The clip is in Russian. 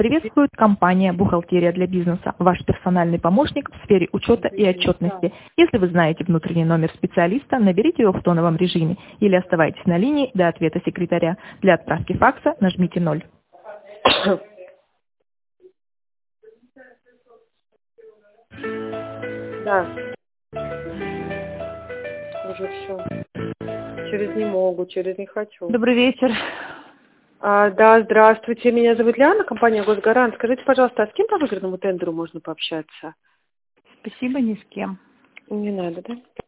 Приветствует компания «Бухгалтерия для бизнеса», ваш персональный помощник в сфере учета и отчетности. Если вы знаете внутренний номер специалиста, наберите его в тоновом режиме или оставайтесь на линии до ответа секретаря. Для отправки факса нажмите 0. Да. Уже все. Через не могу, через не хочу. Добрый вечер. Да, здравствуйте. Меня зовут Лиана, компания «Госгарант». Скажите, пожалуйста, а с кем по выигранному тендеру можно пообщаться? Спасибо, ни с кем. Не надо, да?